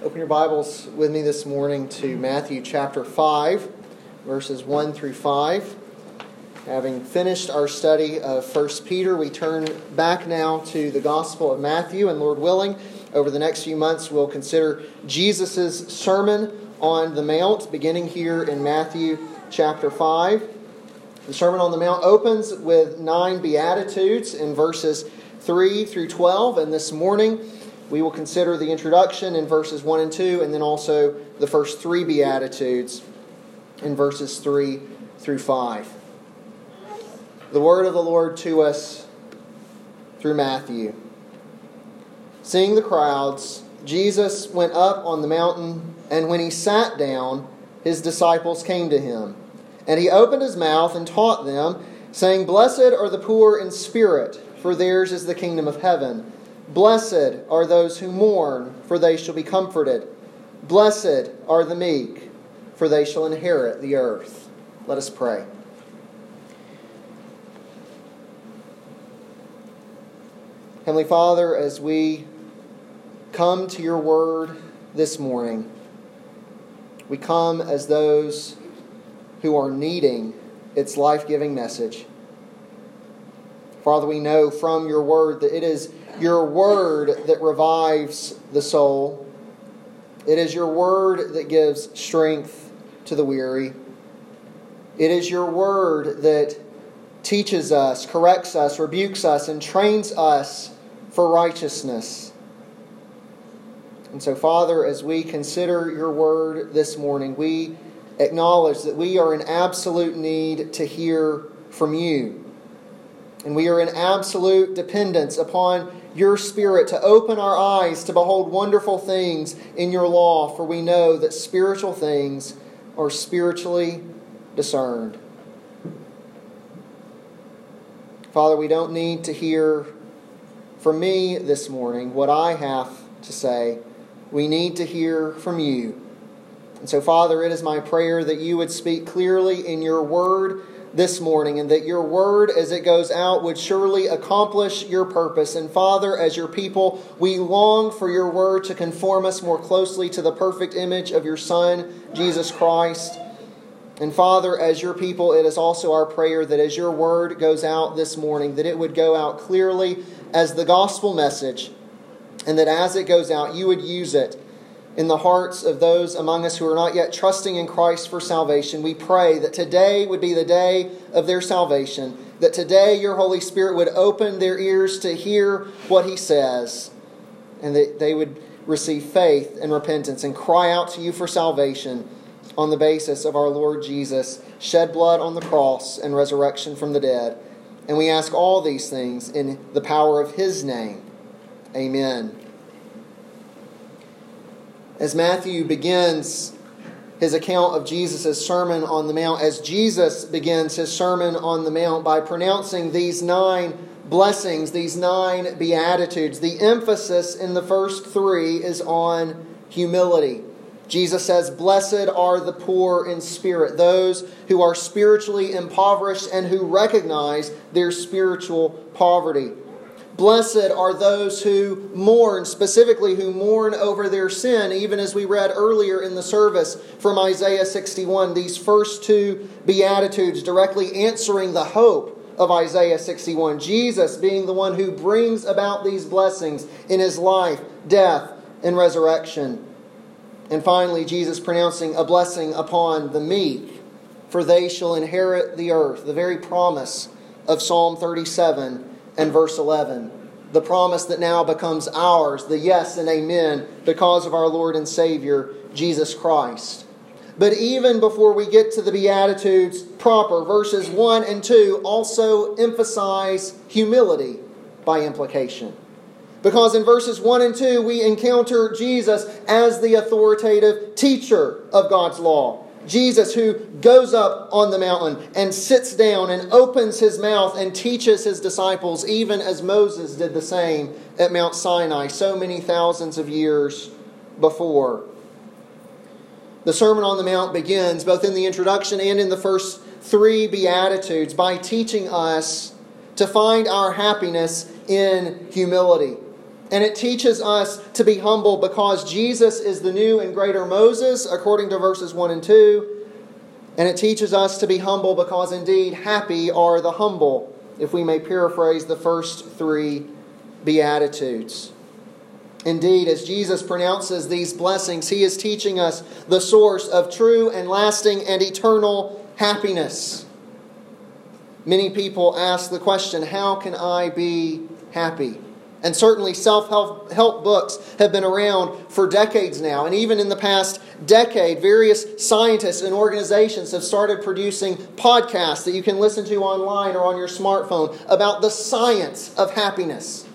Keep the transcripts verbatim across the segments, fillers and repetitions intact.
Open your Bibles with me this morning to Matthew chapter five, verses one through five. Having finished our study of First Peter, we turn back now to the Gospel of Matthew, and Lord willing, over the next few months we'll consider Jesus' Sermon on the Mount, beginning here in Matthew chapter five. The Sermon on the Mount opens with nine Beatitudes in verses three through twelve, and this morning we will consider the introduction in verses one and two, and then also the first three Beatitudes in verses three through five. The word of the Lord to us through Matthew. Seeing the crowds, Jesus went up on the mountain, and when he sat down, his disciples came to him. And he opened his mouth and taught them, saying, Blessed are the poor in spirit, for theirs is the kingdom of heaven. Blessed are those who mourn, for they shall be comforted. Blessed are the meek, for they shall inherit the earth. Let us pray. Heavenly Father, as we come to your word this morning, we come as those who are needing its life-giving message. Father, we know from your word that it is your word that revives the soul. It is your word that gives strength to the weary. It is your word that teaches us, corrects us, rebukes us, and trains us for righteousness. And so, Father, as we consider your word this morning, we acknowledge that we are in absolute need to hear from you. And we are in absolute dependence upon your Spirit to open our eyes to behold wonderful things in your law, for we know that spiritual things are spiritually discerned. Father, we don't need to hear from me this morning what I have to say. We need to hear from you. And so, Father, it is my prayer that you would speak clearly in your word this morning, and that your word, as it goes out, would surely accomplish your purpose. And Father, as your people, we long for your word to conform us more closely to the perfect image of your Son, Jesus Christ. And Father, as your people, it is also our prayer that as your word goes out this morning, that it would go out clearly as the gospel message, and that as it goes out, you would use it in the hearts of those among us who are not yet trusting in Christ for salvation. We pray that today would be the day of their salvation, that today your Holy Spirit would open their ears to hear what he says, and that they would receive faith and repentance and cry out to you for salvation on the basis of our Lord Jesus' shed blood on the cross and resurrection from the dead. And we ask all these things in the power of his name. Amen. As Matthew begins his account of Jesus' Sermon on the Mount, as Jesus begins his Sermon on the Mount by pronouncing these nine blessings, these nine Beatitudes, the emphasis in the first three is on humility. Jesus says, Blessed are the poor in spirit, those who are spiritually impoverished and who recognize their spiritual poverty. Blessed are those who mourn, specifically who mourn over their sin, even as we read earlier in the service from Isaiah sixty-one, these first two Beatitudes directly answering the hope of Isaiah sixty-one. Jesus being the one who brings about these blessings in his life, death, and resurrection. And finally, Jesus pronouncing a blessing upon the meek, for they shall inherit the earth, the very promise of Psalm thirty-seven and verse eleven. The promise that now becomes ours, the yes and amen, because of our Lord and Savior, Jesus Christ. But even before we get to the Beatitudes proper, verses one and two also emphasize humility by implication. Because in verses one and two, we encounter Jesus as the authoritative teacher of God's law. Jesus who goes up on the mountain and sits down and opens his mouth and teaches his disciples, even as Moses did the same at Mount Sinai so many thousands of years before. The Sermon on the Mount begins both in the introduction and in the first three Beatitudes by teaching us to find our happiness in humility. And it teaches us to be humble because Jesus is the new and greater Moses, according to verses one and two. And it teaches us to be humble because indeed happy are the humble, if we may paraphrase the first three Beatitudes. Indeed, as Jesus pronounces these blessings, He is teaching us the source of true and lasting and eternal happiness. Many people ask the question, how can I be happy? And certainly self-help help books have been around for decades now. And even in the past decade, various scientists and organizations have started producing podcasts that you can listen to online or on your smartphone about the science of happiness.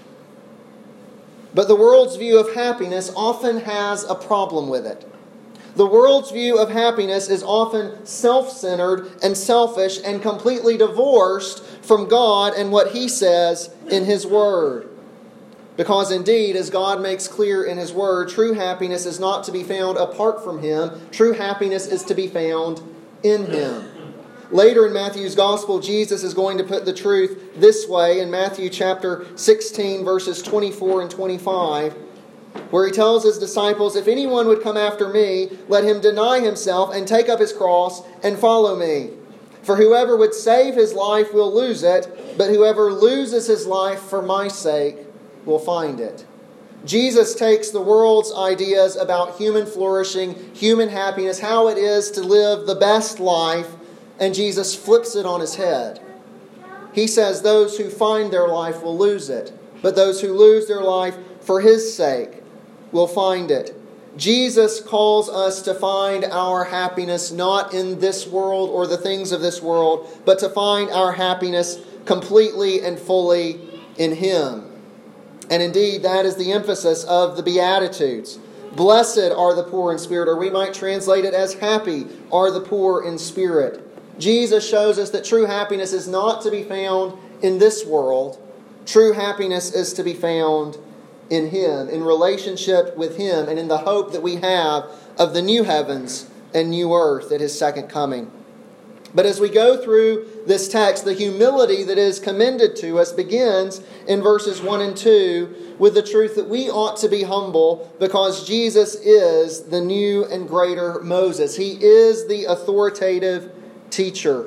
But the world's view of happiness often has a problem with it. The world's view of happiness is often self-centered and selfish and completely divorced from God and what He says in His Word. Because indeed, as God makes clear in His Word, true happiness is not to be found apart from Him. True happiness is to be found in Him. Later in Matthew's Gospel, Jesus is going to put the truth this way in Matthew chapter sixteen, verses twenty-four and twenty-five, where He tells His disciples, "If anyone would come after me, let him deny himself and take up his cross and follow me. For whoever would save his life will lose it, but whoever loses his life for my sake will find it." Jesus takes the world's ideas about human flourishing, human happiness, how it is to live the best life, and Jesus flips it on His head. He says those who find their life will lose it, but those who lose their life for His sake will find it. Jesus calls us to find our happiness not in this world or the things of this world, but to find our happiness completely and fully in Him. And indeed, that is the emphasis of the Beatitudes. Blessed are the poor in spirit, or we might translate it as happy are the poor in spirit. Jesus shows us that true happiness is not to be found in this world. True happiness is to be found in Him, in relationship with Him, and in the hope that we have of the new heavens and new earth at His second coming. But as we go through this text, the humility that is commended to us begins in verses one and two with the truth that we ought to be humble because Jesus is the new and greater Moses. He is the authoritative teacher.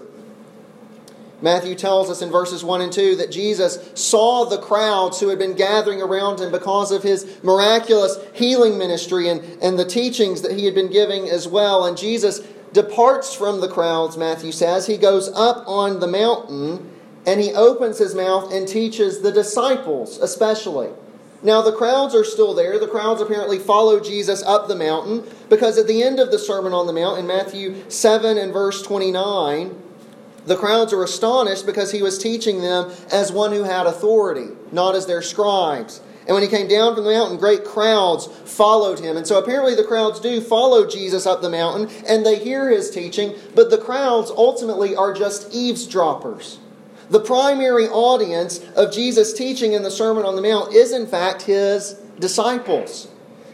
Matthew tells us in verses one and two that Jesus saw the crowds who had been gathering around Him because of His miraculous healing ministry and, and the teachings that He had been giving as well. And Jesus departs from the crowds, Matthew says. He goes up on the mountain and He opens His mouth and teaches the disciples especially. Now the crowds are still there. The crowds apparently follow Jesus up the mountain because at the end of the Sermon on the Mount in Matthew seven and verse twenty-nine, the crowds are astonished because He was teaching them as one who had authority, not as their scribes. And when He came down from the mountain, great crowds followed Him. And so apparently the crowds do follow Jesus up the mountain and they hear His teaching, but the crowds ultimately are just eavesdroppers. The primary audience of Jesus' teaching in the Sermon on the Mount is in fact His disciples.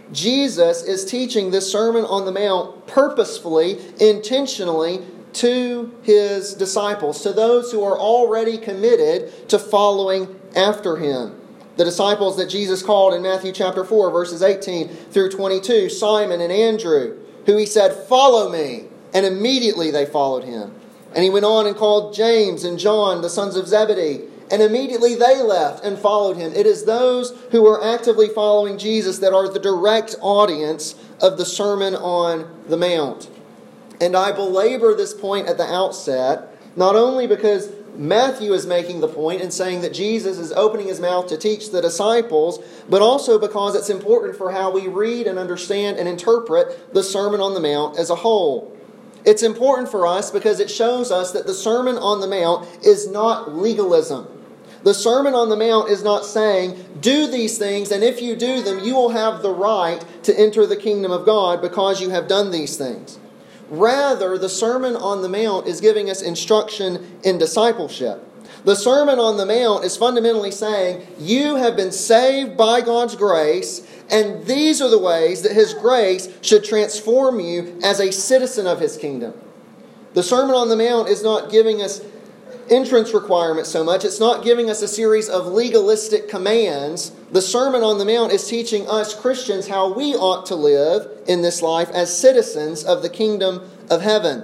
Jesus is teaching this Sermon on the Mount purposefully, intentionally, to His disciples, to those who are already committed to following after Him. The disciples that Jesus called in Matthew chapter four, verses eighteen through twenty-two, Simon and Andrew, who He said, "Follow me," and immediately they followed Him. And He went on and called James and John, the sons of Zebedee, and immediately they left and followed Him. It is those who are actively following Jesus that are the direct audience of the Sermon on the Mount. And I belabor this point at the outset, not only because Matthew is making the point and saying that Jesus is opening His mouth to teach the disciples, but also because it's important for how we read and understand and interpret the Sermon on the Mount as a whole. It's important for us because it shows us that the Sermon on the Mount is not legalism. The Sermon on the Mount is not saying, do these things, and if you do them, you will have the right to enter the kingdom of God because you have done these things. Rather, the Sermon on the Mount is giving us instruction in discipleship. The Sermon on the Mount is fundamentally saying, you have been saved by God's grace, and these are the ways that His grace should transform you as a citizen of His kingdom. The Sermon on the Mount is not giving us entrance requirements so much. It's not giving us a series of legalistic commands. The Sermon on the Mount is teaching us Christians how we ought to live in this life as citizens of the kingdom of heaven.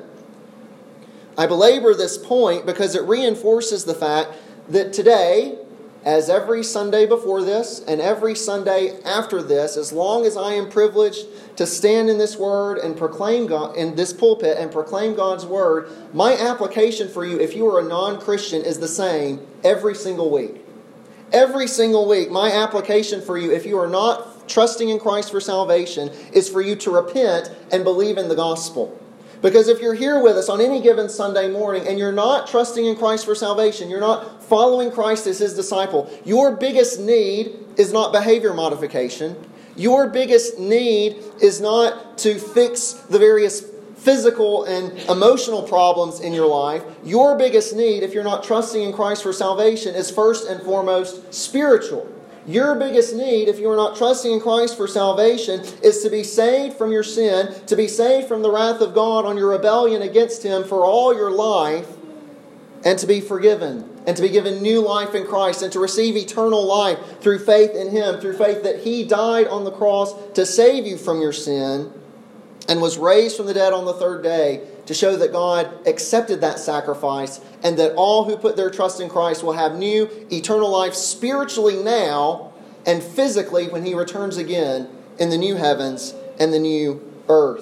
I belabor this point because it reinforces the fact that today, as every Sunday before this and every Sunday after this, as long as I am privileged to stand in this word and proclaim God in this pulpit and proclaim God's word, my application for you, if you are a non-Christian, is the same every single week. Every single week, my application for you, if you are not trusting in Christ for salvation, is for you to repent and believe in the gospel. Because if you're here with us on any given Sunday morning and you're not trusting in Christ for salvation, you're not following Christ as His disciple, your biggest need is not behavior modification. Your biggest need is not to fix the various physical and emotional problems in your life. Your biggest need, if you're not trusting in Christ for salvation, is first and foremost spiritual. Your biggest need, if you are not trusting in Christ for salvation, is to be saved from your sin, to be saved from the wrath of God on your rebellion against Him for all your life, and to be forgiven, and to be given new life in Christ, and to receive eternal life through faith in Him, through faith that He died on the cross to save you from your sin, and was raised from the dead on the third day to show that God accepted that sacrifice and that all who put their trust in Christ will have new eternal life spiritually now and physically when He returns again in the new heavens and the new earth.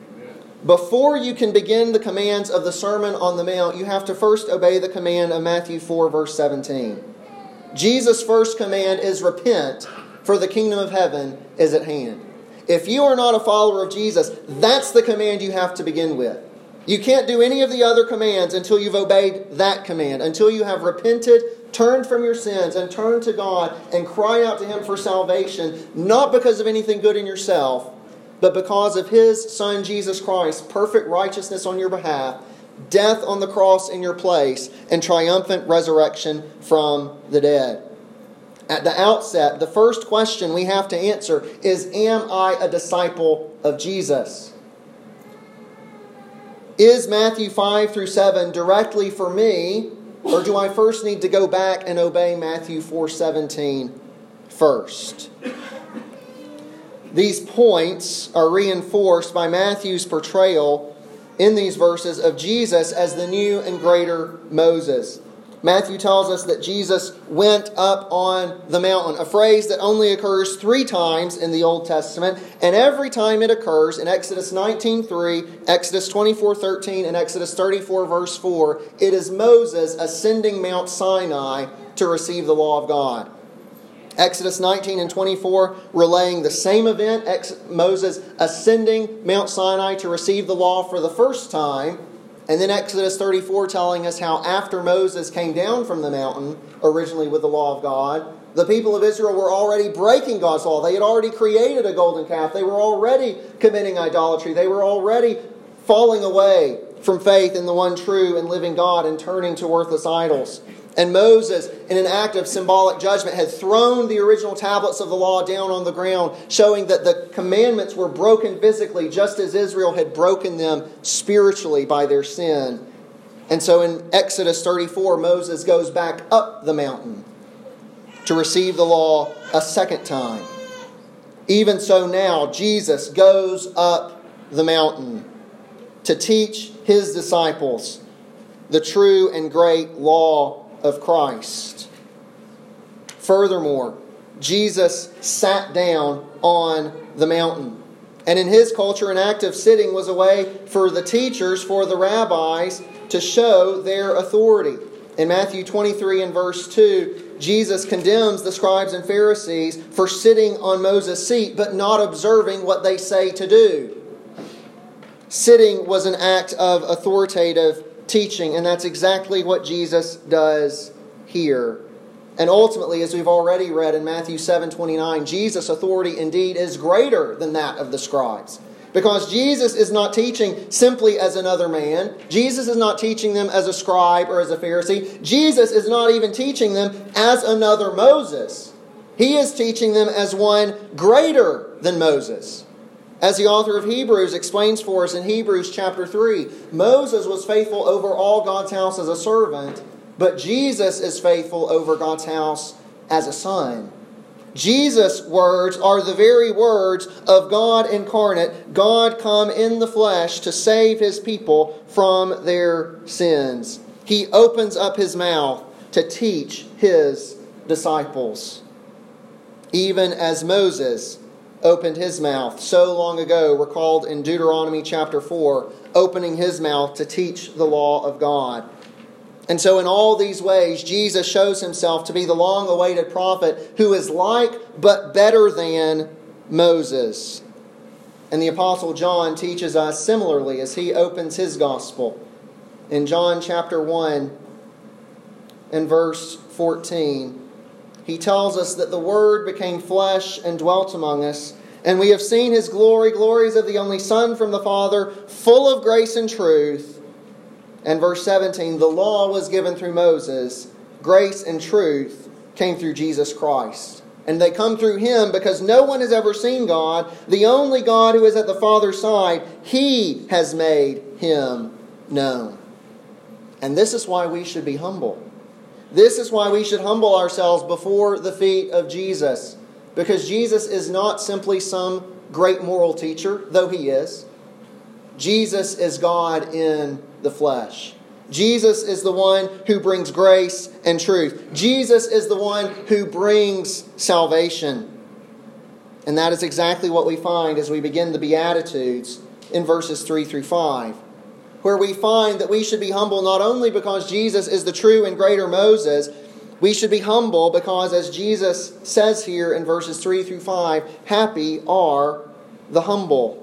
Before you can begin the commands of the Sermon on the Mount, you have to first obey the command of Matthew four, verse seventeen. Jesus' first command is repent, for the kingdom of heaven is at hand. If you are not a follower of Jesus, that's the command you have to begin with. You can't do any of the other commands until you've obeyed that command, until you have repented, turned from your sins, and turned to God and cry out to Him for salvation, not because of anything good in yourself, but because of His Son, Jesus Christ, perfect righteousness on your behalf, death on the cross in your place, and triumphant resurrection from the dead. At the outset, the first question we have to answer is, am I a disciple of Jesus? Is Matthew five through seven directly for me, or do I first need to go back and obey Matthew four seventeen first? These points are reinforced by Matthew's portrayal in these verses of Jesus as the new and greater Moses. Matthew tells us that Jesus went up on the mountain, a phrase that only occurs three times in the Old Testament, and every time it occurs in Exodus nineteen three, Exodus twenty-four thirteen, and Exodus thirty-four verse four, it is Moses ascending Mount Sinai to receive the law of God. Exodus nineteen and twenty-four relaying the same event, Moses ascending Mount Sinai to receive the law for the first time. And then Exodus thirty-four telling us how after Moses came down from the mountain, originally with the law of God, the people of Israel were already breaking God's law. They had already created a golden calf. They were already committing idolatry. They were already falling away from faith in the one true and living God and turning to worthless idols. And Moses, in an act of symbolic judgment, had thrown the original tablets of the law down on the ground, showing that the commandments were broken physically, just as Israel had broken them spiritually by their sin. And so in Exodus thirty-four, Moses goes back up the mountain to receive the law a second time. Even so now, Jesus goes up the mountain to teach His disciples the true and great law of Christ. Furthermore, Jesus sat down on the mountain. And in His culture, an act of sitting was a way for the teachers, for the rabbis, to show their authority. In Matthew twenty-three and verse two, Jesus condemns the scribes and Pharisees for sitting on Moses' seat, but not observing what they say to do. Sitting was an act of authoritative teaching, and that's exactly what Jesus does here. And ultimately, as we've already read in Matthew seven twenty-nine, Jesus' authority indeed is greater than that of the scribes. Because Jesus is not teaching simply as another man. Jesus is not teaching them as a scribe or as a Pharisee. Jesus is not even teaching them as another Moses. He is teaching them as one greater than Moses. As the author of Hebrews explains for us in Hebrews chapter three, Moses was faithful over all God's house as a servant, But Jesus is faithful over God's house as a son. Jesus' words are the very words of God incarnate, God come in the flesh to save His people from their sins. He opens up His mouth to teach His disciples. Even as Moses opened his mouth so long ago, recalled in Deuteronomy chapter four, opening his mouth to teach the law of God. And so in all these ways, Jesus shows Himself to be the long-awaited prophet who is like but better than Moses. And the Apostle John teaches us similarly as he opens his gospel. In John chapter one and verse fourteen, he tells us that the Word became flesh and dwelt among us, and we have seen His glory, glories of the only Son from the Father, full of grace and truth. And verse seventeen, the law was given through Moses. Grace and truth came through Jesus Christ. And they come through Him because no one has ever seen God. The only God who is at the Father's side, He has made Him known. And this is why we should be humble. This is why we should humble ourselves before the feet of Jesus. Because Jesus is not simply some great moral teacher, though He is. Jesus is God in the flesh. Jesus is the one who brings grace and truth. Jesus is the one who brings salvation. And that is exactly what we find as we begin the Beatitudes in verses three through five. Where we find that we should be humble not only because Jesus is the true and greater Moses, we should be humble because, as Jesus says here in verses three through five, happy are the humble.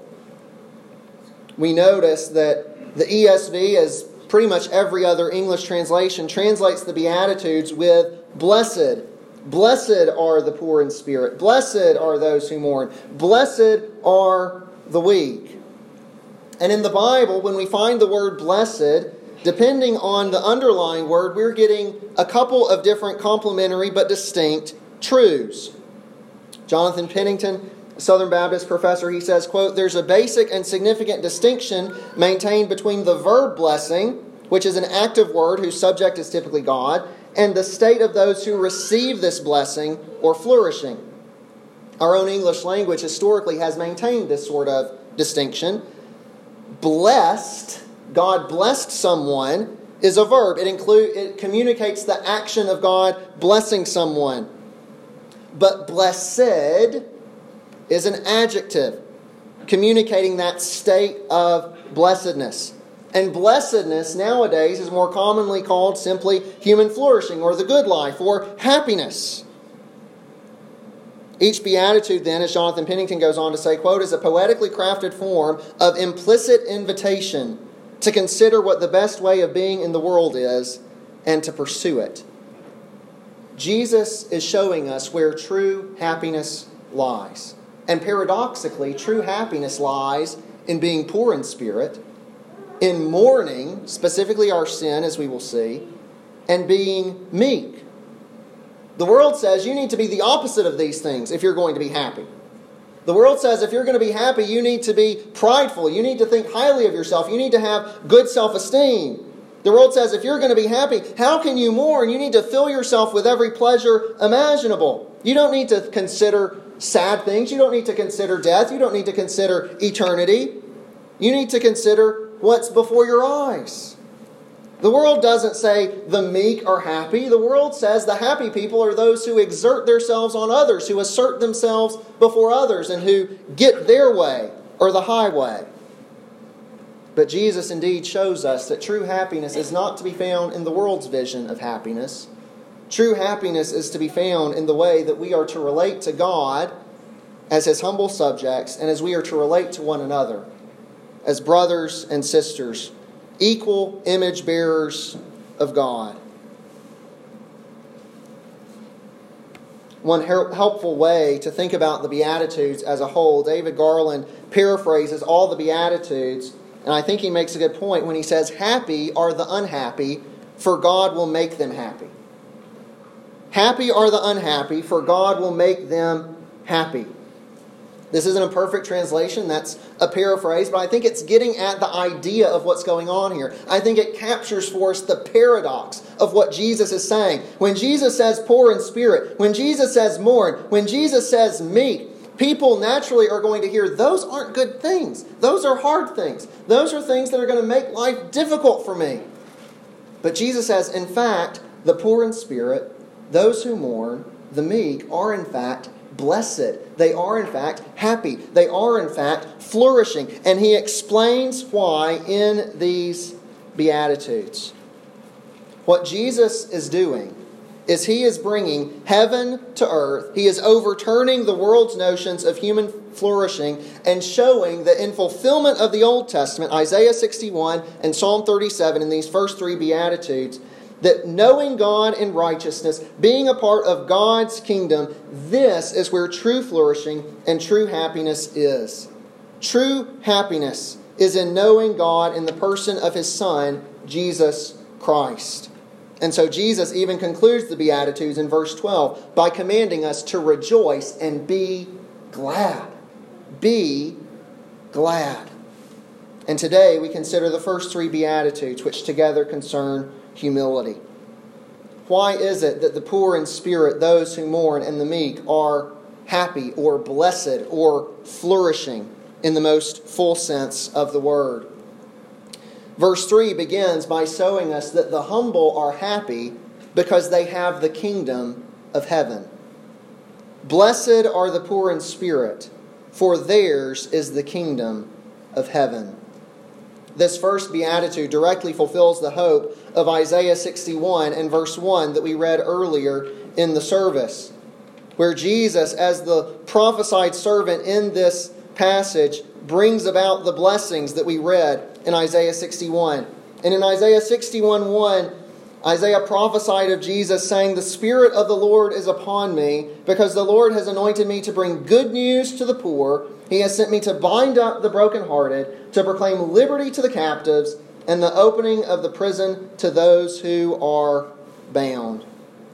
We notice that the E S V, as pretty much every other English translation, translates the Beatitudes with blessed. Blessed are the poor in spirit. Blessed are those who mourn. Blessed are the weak. And in the Bible, when we find the word blessed, depending on the underlying word, we're getting a couple of different complementary but distinct truths. Jonathan Pennington, a Southern Baptist professor, he says, quote, there's a basic and significant distinction maintained between the verb blessing, which is an active word whose subject is typically God, and the state of those who receive this blessing or flourishing. Our own English language historically has maintained this sort of distinction. Blessed, God blessed someone, is a verb. It include, it communicates the action of God blessing someone. But blessed is an adjective communicating that state of blessedness. And blessedness nowadays is more commonly called simply human flourishing or the good life or happiness. Each beatitude then, as Jonathan Pennington goes on to say, quote, is a poetically crafted form of implicit invitation to consider what the best way of being in the world is and to pursue it. Jesus is showing us where true happiness lies. And paradoxically, true happiness lies in being poor in spirit, in mourning, specifically our sin, as we will see, and being meek. The world says you need to be the opposite of these things if you're going to be happy. The world says if you're going to be happy, you need to be prideful. You need to think highly of yourself. You need to have good self-esteem. The world says if you're going to be happy, how can you mourn? You need to fill yourself with every pleasure imaginable. You don't need to consider sad things. You don't need to consider death. You don't need to consider eternity. You need to consider what's before your eyes. The world doesn't say the meek are happy. The world says the happy people are those who exert themselves on others, who assert themselves before others, and who get their way or the highway. But Jesus indeed shows us that true happiness is not to be found in the world's vision of happiness. True happiness is to be found in the way that we are to relate to God as His humble subjects and as we are to relate to one another as brothers and sisters, equal image bearers of God. One helpful way to think about the Beatitudes as a whole, David Garland paraphrases all the Beatitudes, and I think he makes a good point when he says, happy are the unhappy, for God will make them happy. Happy are the unhappy, for God will make them happy. This isn't a perfect translation, that's a paraphrase, but I think it's getting at the idea of what's going on here. I think it captures for us the paradox of what Jesus is saying. When Jesus says poor in spirit, when Jesus says mourn, when Jesus says meek, people naturally are going to hear those aren't good things. Those are hard things. Those are things that are going to make life difficult for me. But Jesus says, in fact, the poor in spirit, those who mourn, the meek, are in fact blessed. They are in fact happy. They are in fact flourishing. And he explains why in these Beatitudes. What Jesus is doing is he is bringing heaven to earth. He is overturning the world's notions of human flourishing and showing that in fulfillment of the Old Testament, Isaiah sixty-one and Psalm thirty-seven, in these first three Beatitudes, that knowing God in righteousness, being a part of God's kingdom, this is where true flourishing and true happiness is. True happiness is in knowing God in the person of His Son, Jesus Christ. And so Jesus even concludes the Beatitudes in verse twelve by commanding us to rejoice and be glad. Be glad. And today we consider the first three Beatitudes, which together concern humility. Why is it that the poor in spirit, those who mourn, and the meek are happy or blessed or flourishing in the most full sense of the word? Verse three begins by showing us that the humble are happy because they have the kingdom of heaven. Blessed are the poor in spirit, for theirs is the kingdom of heaven. This first beatitude directly fulfills the hope of Isaiah sixty-one and verse one that we read earlier in the service, where Jesus, as the prophesied servant in this passage, brings about the blessings that we read in Isaiah sixty-one. And in Isaiah sixty-one one, Isaiah prophesied of Jesus saying, "The Spirit of the Lord is upon me, because the Lord has anointed me to bring good news to the poor. He has sent me to bind up the brokenhearted, to proclaim liberty to the captives, and the opening of the prison to those who are bound."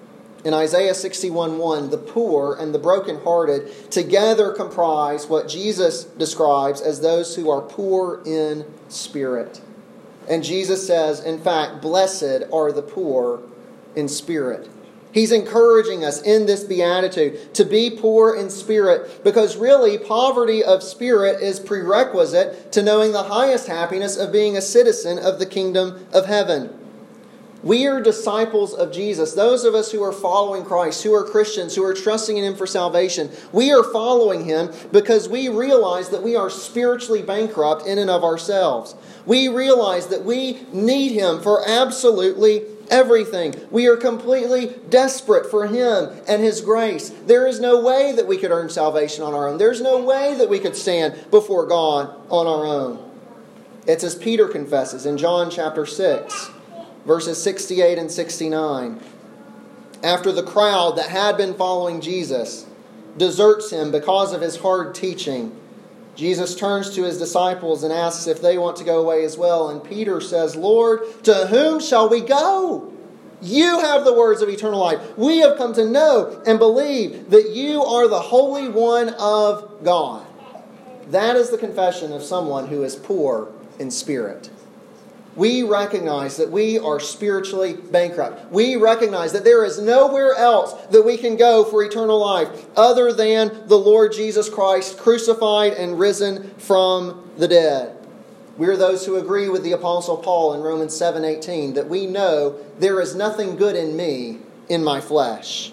In Isaiah sixty-one one, the poor and the brokenhearted together comprise what Jesus describes as those who are poor in spirit. And Jesus says, in fact, blessed are the poor in spirit. He's encouraging us in this beatitude to be poor in spirit, because really poverty of spirit is prerequisite to knowing the highest happiness of being a citizen of the kingdom of heaven. We are disciples of Jesus. Those of us who are following Christ, who are Christians, who are trusting in Him for salvation, we are following Him because we realize that we are spiritually bankrupt in and of ourselves. We realize that we need Him for absolutely everything. We are completely desperate for Him and His grace. There is no way that we could earn salvation on our own. There's no way that we could stand before God on our own. It's as Peter confesses in John chapter six. Verses sixty-eight and sixty-nine. After the crowd that had been following Jesus deserts Him because of His hard teaching, Jesus turns to His disciples and asks if they want to go away as well. And Peter says, "Lord, to whom shall we go? You have the words of eternal life. We have come to know and believe that You are the Holy One of God." That is the confession of someone who is poor in spirit. We recognize that we are spiritually bankrupt. We recognize that there is nowhere else that we can go for eternal life other than the Lord Jesus Christ, crucified and risen from the dead. We are those who agree with the Apostle Paul in Romans seven eighteen that we know there is nothing good in me in my flesh.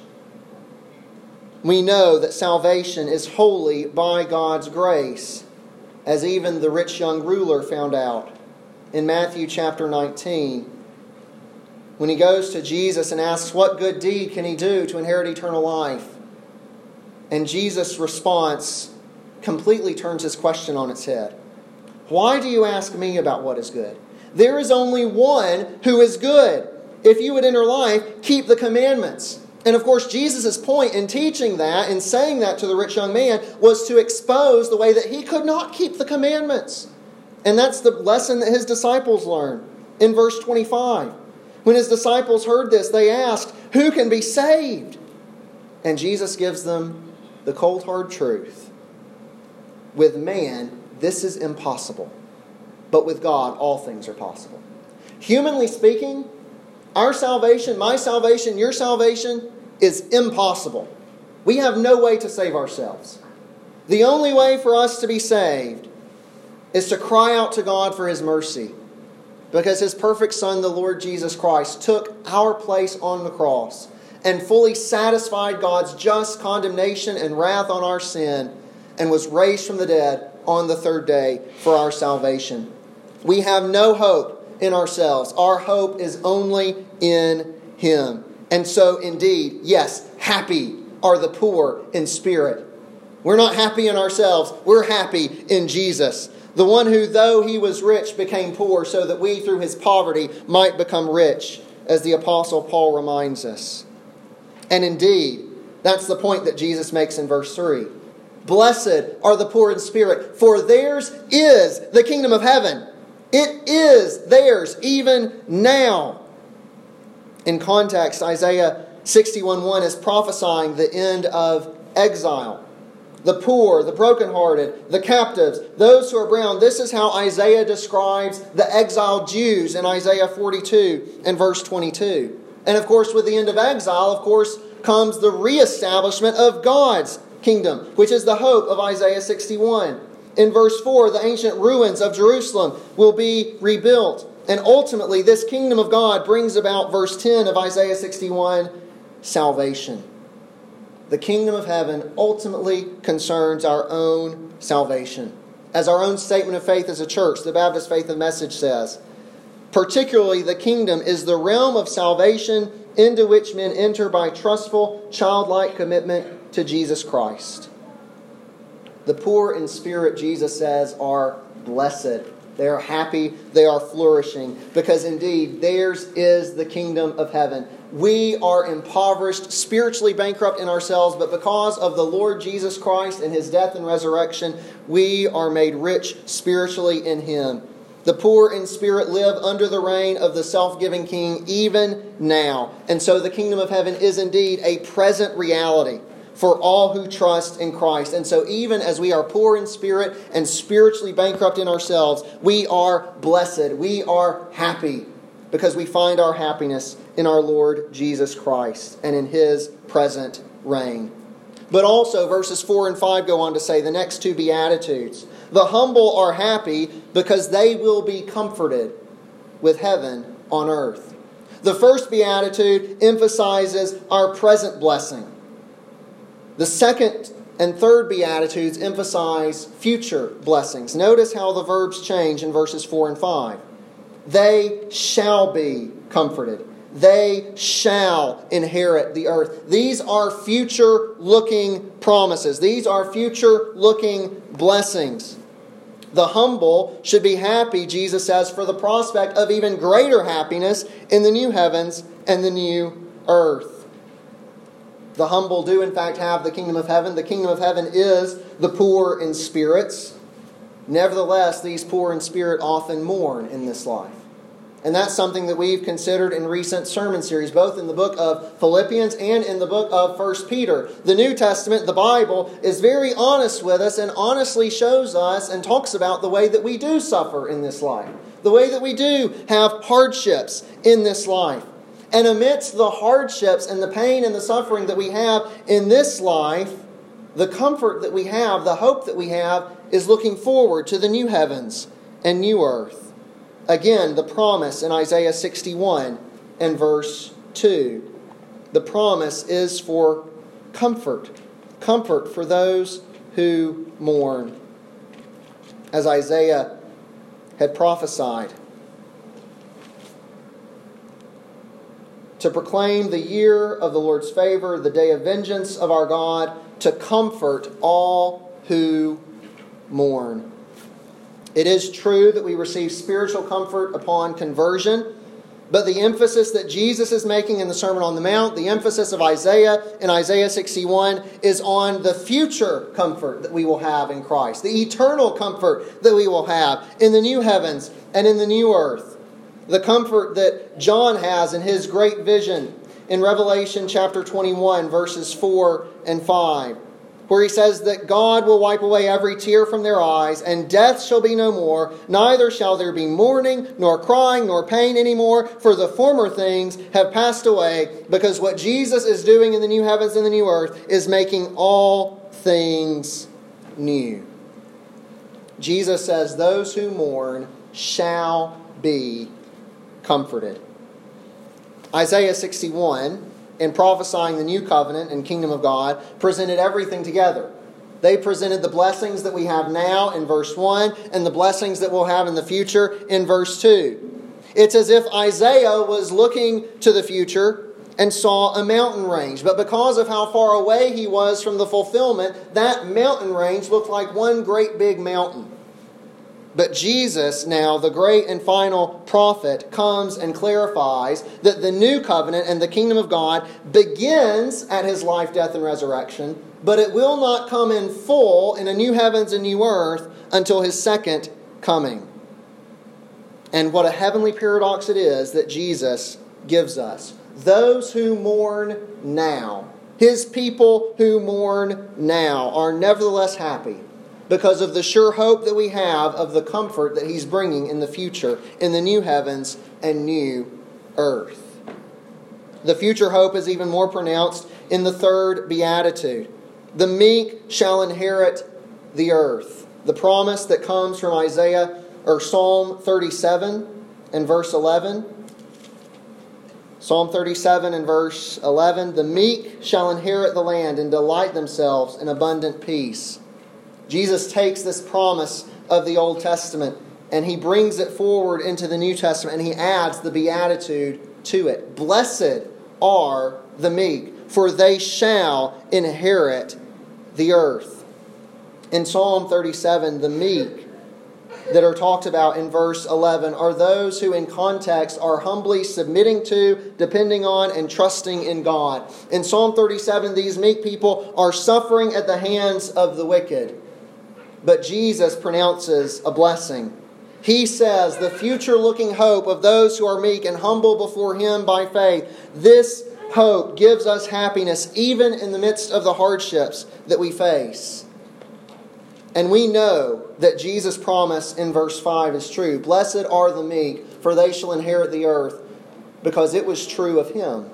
We know that salvation is wholly by God's grace, as even the rich young ruler found out in Matthew chapter nineteen, when he goes to Jesus and asks what good deed can he do to inherit eternal life. And Jesus' response completely turns his question on its head. "Why do you ask me about what is good? There is only one who is good. If you would enter life, keep the commandments." And of course, Jesus' point in teaching that and saying that to the rich young man was to expose the way that he could not keep the commandments. And that's the lesson that His disciples learned in verse twenty-five. When His disciples heard this, they asked, "Who can be saved?" And Jesus gives them the cold hard truth. with man, this is impossible. But with God, all things are possible. Humanly speaking, our salvation, my salvation, your salvation is impossible. We have no way to save ourselves. The only way for us to be saved is to cry out to God for His mercy, because His perfect Son, the Lord Jesus Christ, took our place on the cross and fully satisfied God's just condemnation and wrath on our sin, and was raised from the dead on the third day for our salvation. We have no hope in ourselves. Our hope is only in Him. And so indeed, yes, happy are the poor in spirit. We're not happy in ourselves. We're happy in Jesus, the one who, though He was rich, became poor so that we through His poverty might become rich, as the Apostle Paul reminds us. And indeed, that's the point that Jesus makes in verse three. Blessed are the poor in spirit, for theirs is the kingdom of heaven. It is theirs even now. In context, Isaiah sixty-one one is prophesying the end of exile. The poor, the brokenhearted, the captives, those who are bound. This is how Isaiah describes the exiled Jews in Isaiah forty-two and verse twenty-two. And of course, with the end of exile, of course, comes the reestablishment of God's kingdom, which is the hope of Isaiah sixty-one. In verse four, the ancient ruins of Jerusalem will be rebuilt. And ultimately, this kingdom of God brings about, verse ten of Isaiah sixty-one, salvation. The kingdom of heaven ultimately concerns our own salvation. As our own statement of faith as a church, the Baptist Faith and Message says, particularly the kingdom is the realm of salvation into which men enter by trustful, childlike commitment to Jesus Christ. The poor in spirit, Jesus says, are blessed. They are happy, they are flourishing, because indeed theirs is the kingdom of heaven. We are impoverished, spiritually bankrupt in ourselves, but because of the Lord Jesus Christ and His death and resurrection, we are made rich spiritually in Him. The poor in spirit live under the reign of the self-giving King even now. And so the kingdom of heaven is indeed a present reality for all who trust in Christ. And so even as we are poor in spirit and spiritually bankrupt in ourselves, we are blessed. We are happy because we find our happiness in our Lord Jesus Christ and in His present reign. But also verses four and five go on to say the next two Beatitudes. The humble are happy because they will be comforted with heaven on earth. The first Beatitude emphasizes our present blessing. The second and third Beatitudes emphasize future blessings. Notice how the verbs change in verses four and five. They shall be comforted. They shall inherit the earth. These are future-looking promises. These are future-looking blessings. The humble should be happy, Jesus says, for the prospect of even greater happiness in the new heavens and the new earth. The humble do in fact have the kingdom of heaven. The kingdom of heaven is the poor in spirits. Nevertheless, these poor in spirit often mourn in this life. And that's something that we've considered in recent sermon series, both in the book of Philippians and in the book of First Peter. The New Testament, the Bible, is very honest with us and honestly shows us and talks about the way that we do suffer in this life. The way that we do have hardships in this life. And amidst the hardships and the pain and the suffering that we have in this life, the comfort that we have, the hope that we have, is looking forward to the new heavens and new earth. Again, the promise in Isaiah sixty-one and verse two. The promise is for comfort. Comfort for those who mourn. As Isaiah had prophesied, to proclaim the year of the Lord's favor, the day of vengeance of our God, to comfort all who mourn. It is true that we receive spiritual comfort upon conversion, but the emphasis that Jesus is making in the Sermon on the Mount, the emphasis of Isaiah in Isaiah sixty-one, is on the future comfort that we will have in Christ, the eternal comfort that we will have in the new heavens and in the new earth. The comfort that John has in his great vision in Revelation chapter twenty-one, verses four and five. where he says that God will wipe away every tear from their eyes, and death shall be no more, neither shall there be mourning, nor crying, nor pain anymore, for the former things have passed away, because what Jesus is doing in the new heavens and the new earth is making all things new. Jesus says, those who mourn shall be comforted. Isaiah sixty-one, in prophesying the new covenant and kingdom of God, presented everything together. They presented the blessings that we have now in verse one and the blessings that we'll have in the future in verse two. It's as if Isaiah was looking to the future and saw a mountain range. But because of how far away he was from the fulfillment, that mountain range looked like one great big mountain. But Jesus, now the great and final prophet, comes and clarifies that the new covenant and the kingdom of God begins at his life, death, and resurrection, but it will not come in full in a new heavens and new earth until his second coming. And what a heavenly paradox it is that Jesus gives us. Those who mourn now, his people who mourn now, are nevertheless happy, because of the sure hope that we have of the comfort that he's bringing in the future, in the new heavens and new earth. The future hope is even more pronounced in the third beatitude. The meek shall inherit the earth. The promise that comes from Isaiah, or Psalm thirty-seven and verse eleven. Psalm thirty-seven and verse eleven. The meek shall inherit the land and delight themselves in abundant peace. Jesus takes this promise of the Old Testament and he brings it forward into the New Testament, and he adds the beatitude to it. Blessed are the meek, for they shall inherit the earth. In Psalm thirty-seven, the meek that are talked about in verse eleven are those who in context are humbly submitting to, depending on, and trusting in God. In Psalm thirty-seven, these meek people are suffering at the hands of the wicked. But Jesus pronounces a blessing. He says the future-looking hope of those who are meek and humble before him by faith, this hope gives us happiness even in the midst of the hardships that we face. And we know that Jesus' promise in verse five is true. Blessed are the meek, for they shall inherit the earth, because it was true of him.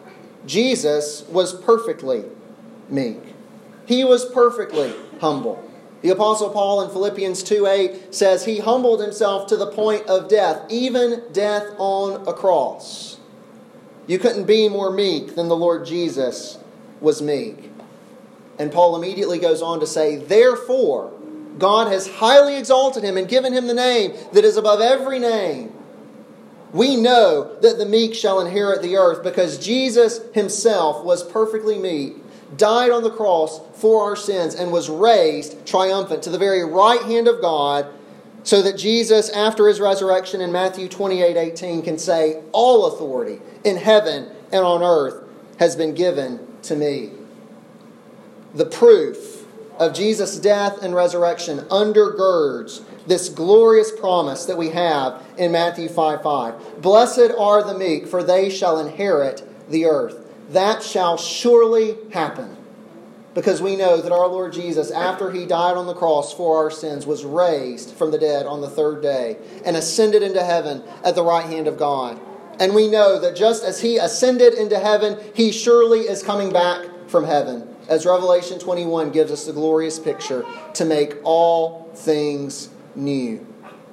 Jesus was perfectly meek. He was perfectly humble. The Apostle Paul in Philippians two eight says he humbled himself to the point of death, even death on a cross. You couldn't be more meek than the Lord Jesus was meek. And Paul immediately goes on to say, therefore, God has highly exalted him and given him the name that is above every name. We know that the meek shall inherit the earth because Jesus himself was perfectly meek, died on the cross for our sins, and was raised triumphant to the very right hand of God, so that Jesus, after his resurrection in Matthew twenty-eight eighteen, can say, all authority in heaven and on earth has been given to me. The proof of Jesus' death and resurrection undergirds this glorious promise that we have in Matthew five five. Blessed are the meek, for they shall inherit the earth. That shall surely happen, because we know that our Lord Jesus, after he died on the cross for our sins, was raised from the dead on the third day and ascended into heaven at the right hand of God. And we know that just as he ascended into heaven, he surely is coming back from heaven, as Revelation twenty-one gives us the glorious picture, to make all things new.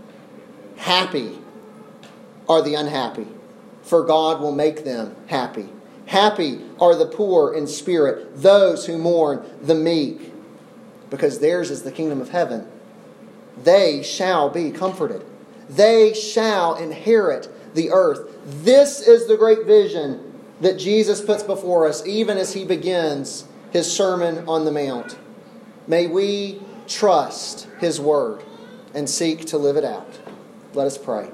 Happy are the unhappy, for God will make them happy. Happy are the poor in spirit, those who mourn, the meek, because theirs is the kingdom of heaven. They shall be comforted. They shall inherit the earth. This is the great vision that Jesus puts before us, even as he begins his Sermon on the Mount. May we trust his word and seek to live it out. Let us pray.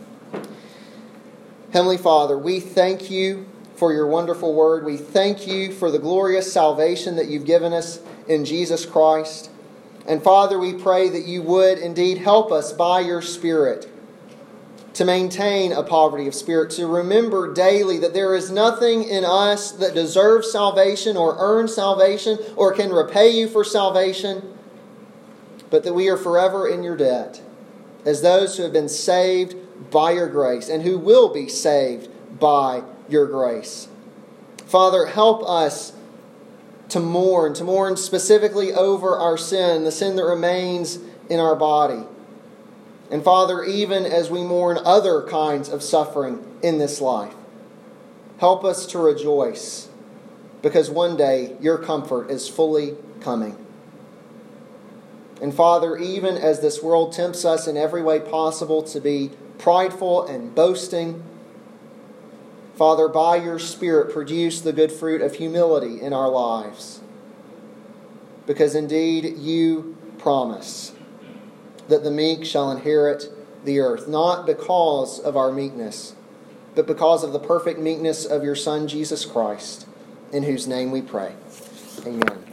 Heavenly Father, we thank you for your wonderful word. We thank you for the glorious salvation that you've given us in Jesus Christ. And Father, we pray that you would indeed help us by your Spirit to maintain a poverty of spirit, to remember daily that there is nothing in us that deserves salvation or earns salvation or can repay you for salvation, but that we are forever in your debt as those who have been saved by your grace and who will be saved by your grace. Father, help us to mourn, to mourn specifically over our sin, the sin that remains in our body. And Father, even as we mourn other kinds of suffering in this life, help us to rejoice, because one day your comfort is fully coming. And Father, even as this world tempts us in every way possible to be prideful and boasting, Father, by your Spirit, produce the good fruit of humility in our lives. Because indeed you promise that the meek shall inherit the earth, not because of our meekness, but because of the perfect meekness of your Son, Jesus Christ, in whose name we pray. Amen.